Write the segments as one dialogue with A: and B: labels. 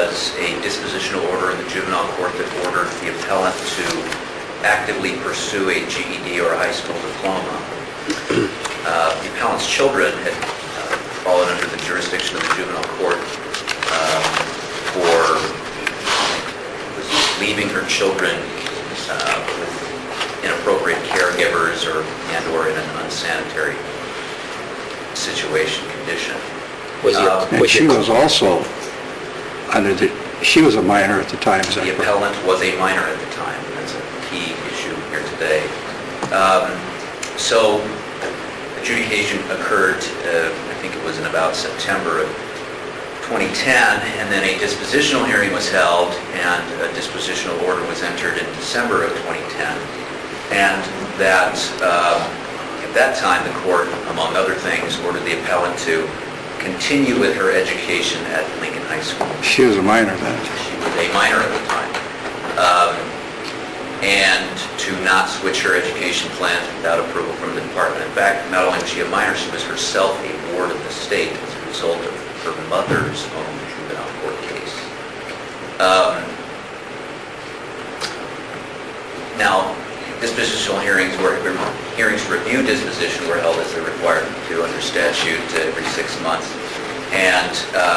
A: was a dispositional order in the juvenile court that ordered the appellant to actively pursue a GED or a high school diploma. The appellant's children had fallen under the jurisdiction of the juvenile court for leaving her children with inappropriate caregivers or in an unsanitary situation, condition.
B: And she was also she was a minor at the time.
A: The appellant was a minor at the time. That's a key issue here today. So adjudication occurred, I think it was in about September of 2010, and then a dispositional hearing was held, and a dispositional order was entered in December of 2010. And that, at that time, the court, among other things, ordered the appellant to continue with her education at Lincoln High School.
B: She was a minor then.
A: She was a minor at the time. And to not switch her education plans without approval from the department. In fact, not only was she a minor, she was herself a ward of the state as a result of her mother's own juvenile court case. Now, dispositional hearings to review disposition were held as they're required to under statute every 6 months. And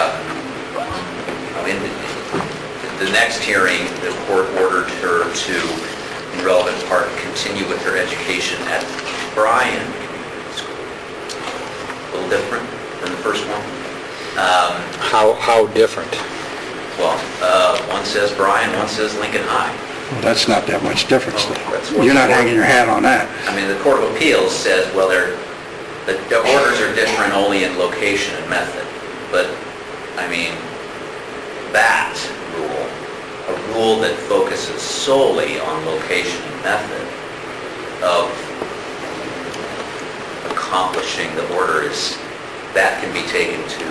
A: in the next hearing, the court ordered her to, in relevant part, continue with her education at Bryan School. A little different than the first one.
C: How different?
A: Well, one says Bryan, one says Lincoln High.
B: Well, that's not that much difference. You're not hanging your hat on that.
A: I mean, the Court of Appeals says, well, the orders are different only in location and method. But, I mean, that rule, a rule that focuses solely on location and method of accomplishing the order, that can be taken to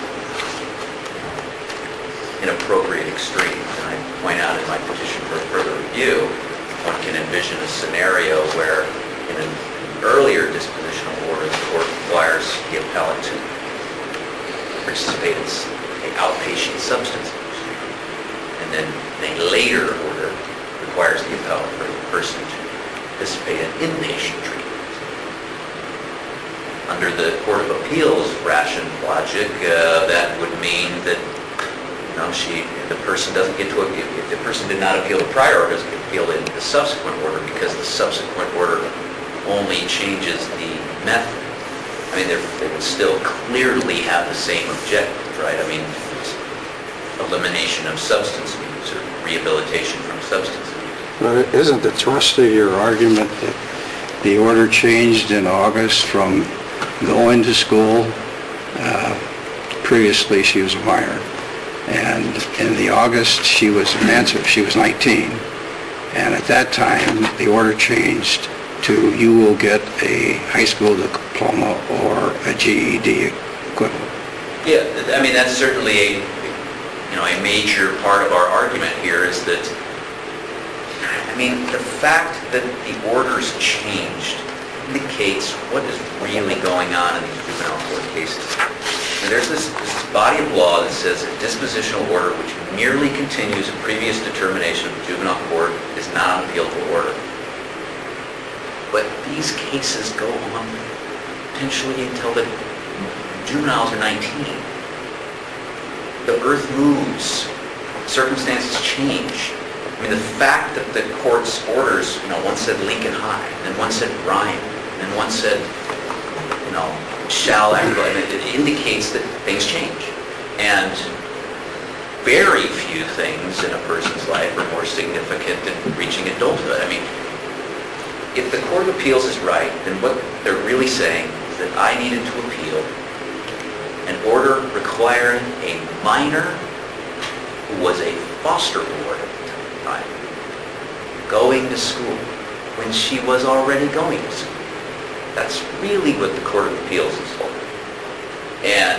A: inappropriate extremes. And I point out in my petition for further review, one can envision a scenario where in an earlier dispositional order, the court requires the appellant to participate in an outpatient substance abuse treatment. And then in a later order, requires the appellant for the person to participate in inpatient treatment. Under the Court of Appeals ration logic, that would mean that the person doesn't get to, if the person did not appeal the prior order, doesn't get to appeal the subsequent order, because the subsequent order only changes the method. I mean, they would still clearly have the same objective, right? I mean, elimination of substance abuse or rehabilitation from substance abuse.
B: But isn't the thrust of your argument that the order changed in August from going to school? Previously, she was a minor. And in the August, she was 19. And at that time, the order changed to you will get a high school diploma or a GED equivalent.
A: Yeah, I mean, that's certainly a major part of our argument here is that, I mean, the fact that the orders changed indicates what is really going on in these juvenile court cases. And there's this body of law that says a dispositional order which merely continues a previous determination of the juvenile court is not an appealable order. But these cases go on potentially until the juveniles are 19. The earth moves. Circumstances change. I mean, the fact that the court's orders, one said Lincoln High, and one said Bryan, and one said, shall act, I mean, it indicates that things change. And very few things in a person's life are more significant than reaching adulthood. I mean, if the Court of Appeals is right, then what they're really saying is that I needed to appeal an order requiring a minor who was a foster ward at the time going to school when she was already going to school. That's really what the Court of Appeals is for. And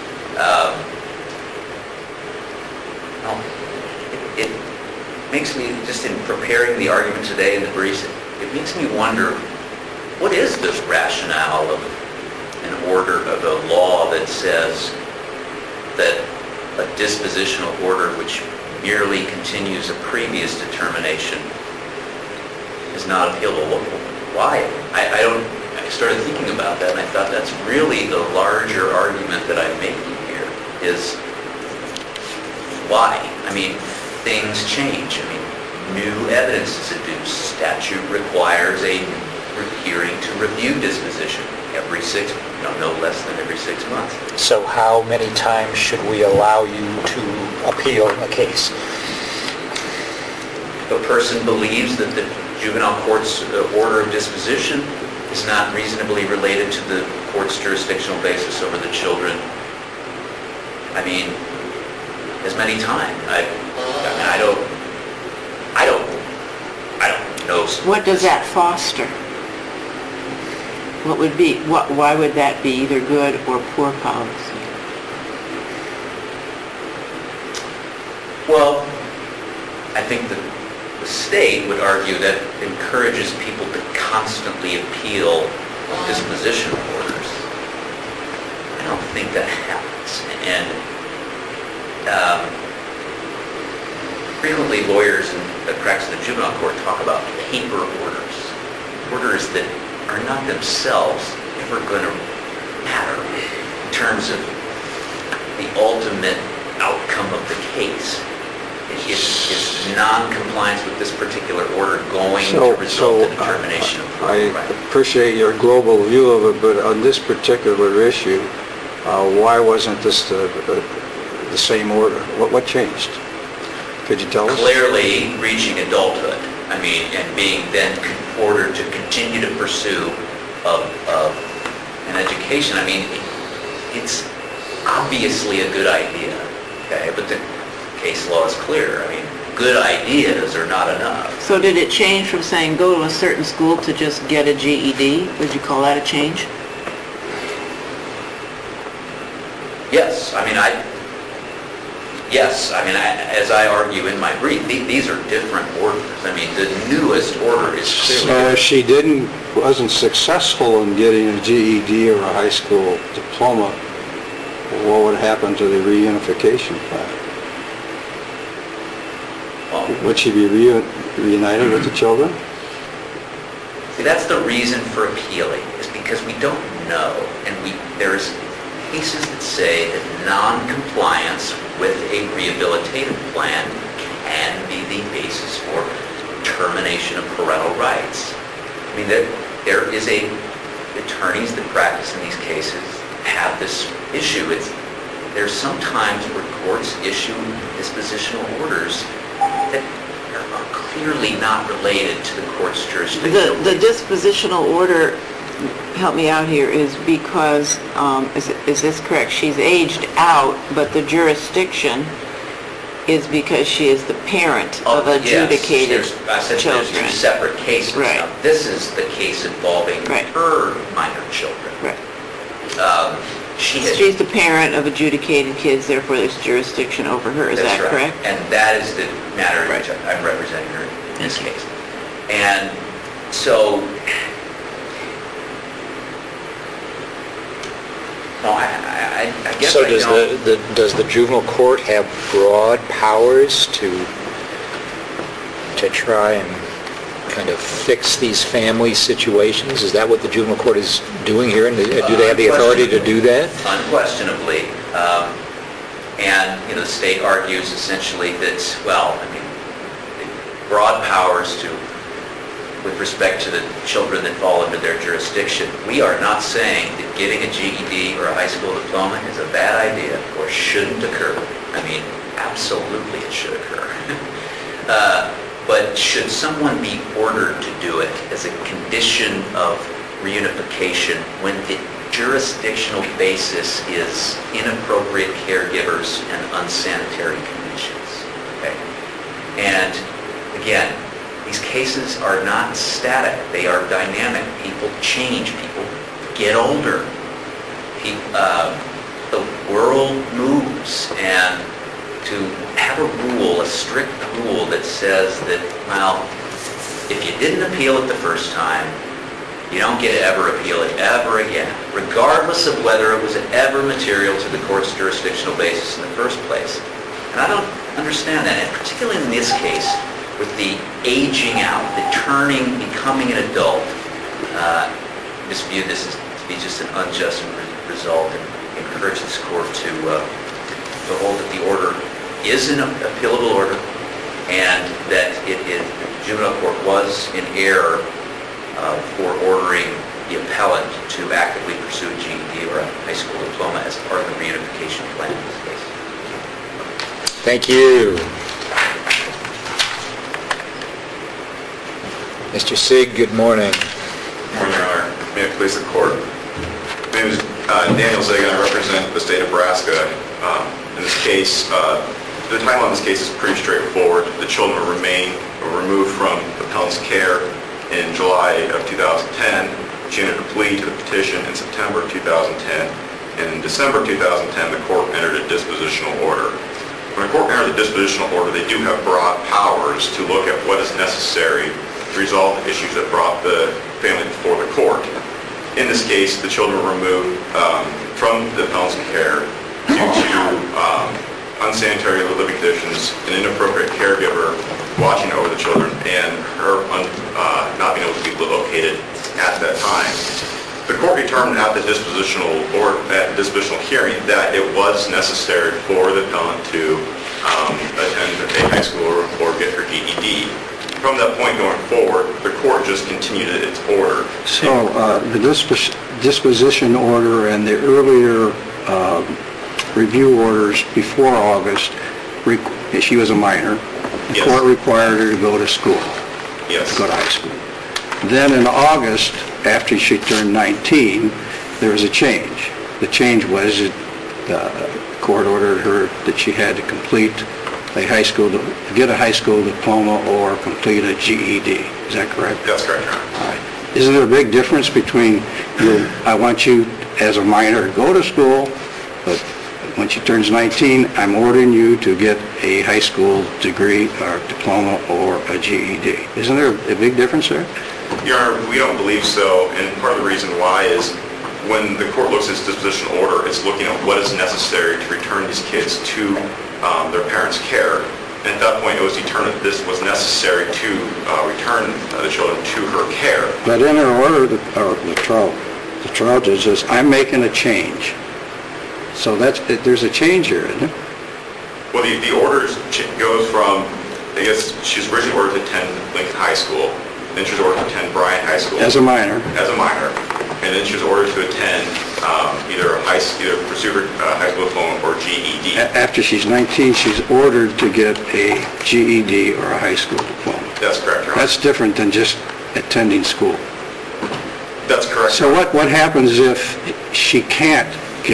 A: it makes me, just in preparing the argument today in the briefs, it makes me wonder, what is this rationale of an order, of a law that says that a dispositional order which merely continues a previous determination is not appealable. Why? I started thinking about that, and I thought that's really the larger argument that I'm making here, is why? I mean, things change. I mean, new evidence is adduced. Statute requires a hearing to review disposition every no less than every 6 months.
C: So how many times should we allow you to appeal a case?
A: If a person believes that the juvenile court's order of disposition is not reasonably related to the court's jurisdictional basis over the children, I mean, as many times. I don't know.
D: What does that foster? Why would that be either good or poor policy?
A: Well, I think the state would argue that encourages people to constantly appeal disposition orders. I don't think that happens. And frequently lawyers that practice in the juvenile court talk about paper orders that are not themselves ever going to matter in terms of the ultimate outcome of the case. Is non-compliance with this particular order going to result in determination of
B: I
A: right?
B: appreciate your global view of it, but on this particular issue, why wasn't this the same order? What changed? Could you tell us?
A: Clearly reaching adulthood. I mean, and being then ordered to continue to pursue an education. I mean, it's obviously a good idea, okay? But the case law is clear. I mean, good ideas are not enough.
D: So did it change from saying go to a certain school to just get a GED? Would you call that a change?
A: Yes. As I argue in my brief, these are different orders. I mean, the newest order is clearly...
B: So if she wasn't successful in getting a GED or a high school diploma, what would happen to the reunification plan? Would she be reunited with the children?
A: See, that's the reason for appealing, is because we don't know, and there's cases that say that non-compliance with a rehabilitative plan can be the basis for termination of parental rights. I mean, there is attorneys that practice in these cases have this issue. There's some times where courts issue dispositional orders that are clearly not related to the court's jurisdiction.
D: The dispositional order, help me out here, is because, is this correct? She's aged out, but the jurisdiction is because she is the parent of adjudicated
A: I said
D: children.
A: There's two separate cases.
D: Right.
A: Now, this is the case involving her minor children.
D: Right.
A: She's
D: the parent of adjudicated kids, therefore there's jurisdiction over her. Is that correct?
A: And that is the matter in which I'm representing her in this case. And so, no, I guess
C: so
A: I don't.
C: does the juvenile court have broad powers to try and kind of fix these family situations? Is that what the juvenile court is doing here? And do they have the authority to do that?
A: Unquestionably. And, the state argues essentially that, broad powers with respect to the children that fall under their jurisdiction. We are not saying that getting a GED or a high school diploma is a bad idea or shouldn't occur. I mean, absolutely it should occur. But should someone be ordered to do it as a condition of reunification when the jurisdictional basis is inappropriate caregivers and unsanitary conditions? Okay. And again, these cases are not static. They are dynamic. People change. People get older. The world moves, and to have a strict rule that says that, if you didn't appeal it the first time, You don't get to ever appeal it ever again, regardless of whether it was ever material to the court's jurisdictional basis in the first place. And I don't understand that, and particularly in this case, with the aging out, the turning, becoming an adult, just view this as to be just an unjust result, and encourage this court to hold that the order is an appealable order, and that the juvenile court was in error for ordering the appellant to actively pursue a GED or a high school diploma as part of the reunification plan in this case.
C: Thank you. Mr. Sig, good morning.
E: Good morning, Your Honor. May it please the court. My name is Daniel Sig, and I represent the state of Nebraska. In this case, the timeline of this case is pretty straightforward. The children were removed from the appellant's care in July of 2010. She entered a plea to the petition in September of 2010. In December of 2010, the court entered a dispositional order. When the court enters a dispositional order, they do have broad powers to look at what is necessary to resolve the issues that brought the family before the court. In this case, the children were removed from the appellant's care due to unsanitary living conditions, an inappropriate caregiver watching over the children, and her not being able to be located at that time. The court determined at the dispositional hearing that it was necessary for the appellant to attend a high school or get her GED. From that point going forward, the court just continued its order.
B: So the disposition order and the earlier review orders before August, she was a minor. The court required her to go to school.
E: Yes.
B: Go to high school. Then in August, after she turned 19, there was a change. The change was that the court ordered her that she had to complete get a high school diploma or complete a GED. Is that correct?
E: That's correct, Your Honor.
B: All right. Isn't there a big difference between I want you as a minor to go to school, but when she turns 19, I'm ordering you to get a high school degree or diploma or a GED. Isn't there a big difference there?
E: Your Honor, we don't believe so, and part of the reason why is when the court looks at its dispositional order, it's looking at what is necessary to return these kids to their parents' care. And at that point, it was determined that this was necessary to return the children to her care.
B: But in her order, the trial judge says, I'm making a change. So there's a change here, isn't it?
E: Well, the order goes from, I guess, she's originally ordered to attend Lincoln High School, then she was ordered to attend Bryant High School.
B: As a minor.
E: As a minor. And then she was ordered to attend either pursue her high school diploma or GED.
B: After she's 19, she's ordered to get a GED or a high school diploma.
E: That's correct, Your Honor.
B: That's different than just attending school.
E: That's correct.
B: So what happens if she can't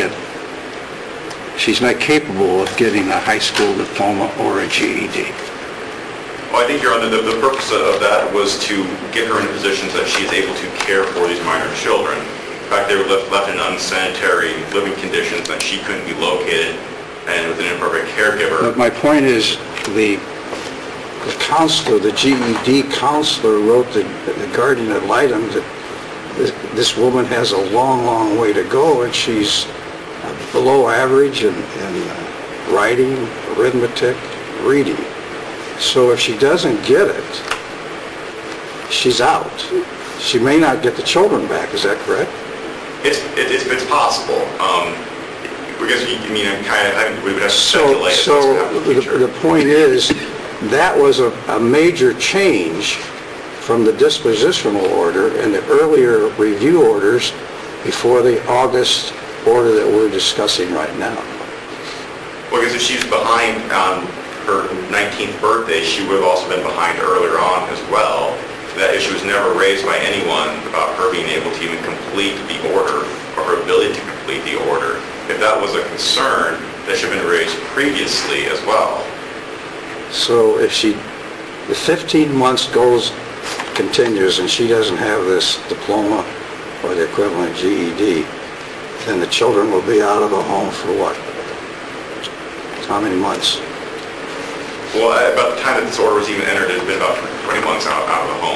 B: she's not capable of getting a high school diploma or a GED?
E: Well, I think, Your Honor, the purpose of that was to get her in a position so that she's able to care for these minor children. In fact, they were left in unsanitary living conditions that she couldn't be located, and with an inappropriate caregiver.
B: But my point is, the counselor, the GED counselor wrote the guardian ad litem that this woman has a long, long way to go, and she's below average in writing, arithmetic, reading. So if she doesn't get it, she's out. She may not get the children back. Is that correct?
E: It's possible. I guess we would have to speculate.
B: So the point is, that was a major change from the dispositional order and the earlier review orders before the August order that we're discussing right now.
E: Well, because if she's behind on her 19th birthday, she would have also been behind earlier on as well. That issue was never raised by anyone about her being able to even complete the order or her ability to complete the order. If that was a concern, that should have been raised previously as well.
B: So if the 15 months continues and she doesn't have this diploma or the equivalent GED, then the children will be out of the home for what? How many months?
E: Well, about the time that this order was even entered, it had been about 20 months out of the home.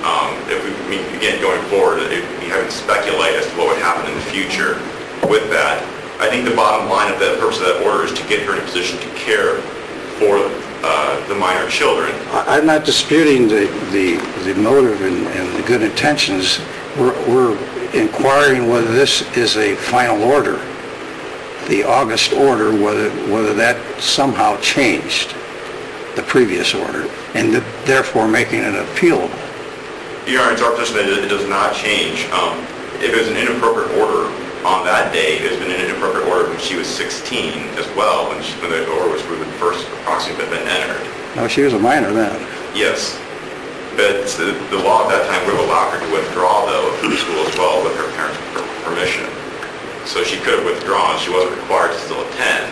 E: Again, going forward, we haven't speculated as to what would happen in the future with that. I think the bottom line of the purpose of that order is to get her in a position to care for the minor children.
B: I'm not disputing the motive and the good intentions. We're inquiring whether this is a final order, the August order, whether that somehow changed the previous order, and therefore making it appealable.
E: Your Honor, it's our position that it does not change. If it was an inappropriate order on that day, it has been an inappropriate order when she was 16 as well, when the order was first approximately been entered.
B: No, she was a minor then.
E: Yes. But the law at that time would have allowed her to withdraw, though, from the school as well with her parents' permission. So she could have withdrawn. She wasn't required to still attend.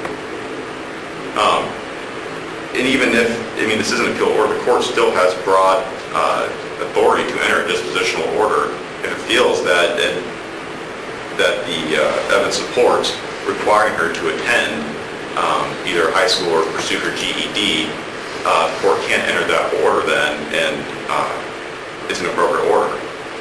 E: And even if, this isn't an appeal order, the court still has broad authority to enter a dispositional order if it feels that the evidence supports requiring her to attend either high school or pursue her GED. The court can't enter that order then, and it's an appropriate order.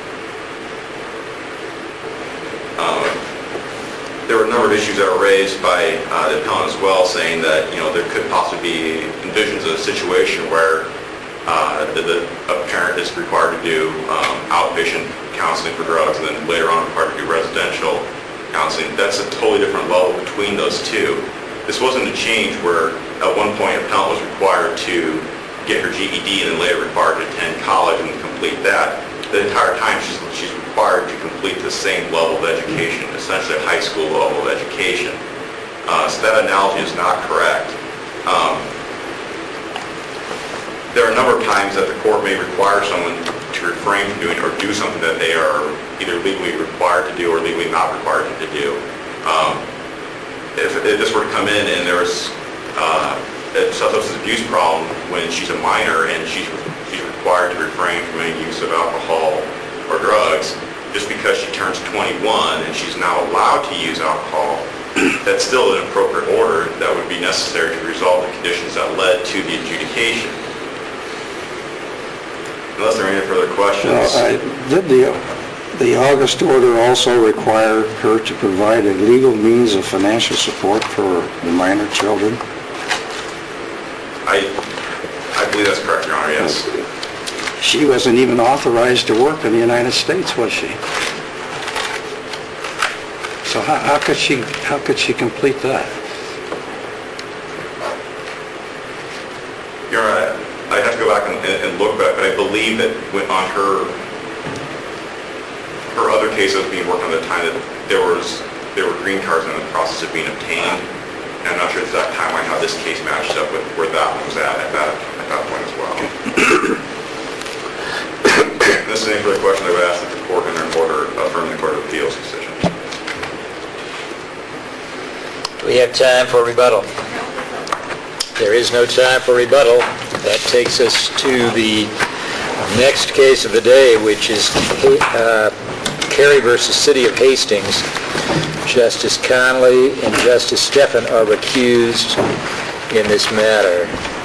E: There were a number of issues that were raised by the appellant as well, saying that there could possibly be envisions of a situation where a parent is required to do outpatient counseling for drugs, and then later on required to do residential counseling. That's a totally different level between those two. This wasn't a change where at one point an appellant was required to get her GED and then later required to attend college and complete that. The entire time she's required to complete the same level of education, essentially a high school level of education. So that analogy is not correct. There are a number of times that the court may require someone to refrain from doing or do something that they are either legally required to do or legally not required to do. If this were to come in and there was a substance abuse problem when she's a minor and she's required to refrain from any use of alcohol or drugs, just because she turns 21 and she's now allowed to use alcohol, that's still an appropriate order that would be necessary to resolve the conditions that led to the adjudication. Unless there are any further questions.
B: Did the August order also require her to provide a legal means of financial support for the minor children?
E: I believe that's correct, Your Honor, yes.
B: She wasn't even authorized to work in the United States, was she? So how could she complete that?
E: Your Honor, I'd have to go back and look back, but I believe that on her other case that was being worked on at the time, that there were green cards in the process of being obtained. And I'm not sure the exact timeline how this case matched up with where that one was at that point as well. If this is any further question, I would ask that the court enter an order affirming the Court of Appeals decision.
C: Do we have time for rebuttal? There is no time for rebuttal. That takes us to the next case of the day, which is Carey versus City of Hastings. Justice Conley and Justice Stephan are recused in this matter.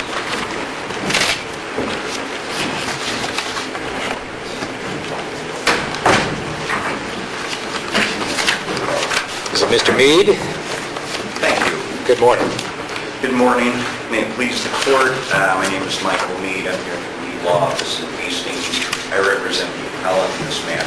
C: Is it Mr. Mead?
F: Thank you.
C: Good morning.
F: Good morning. May it please the court. My name is Michael Mead. I'm here from the Mead Law Office in Hastings. I represent the appellant in this matter.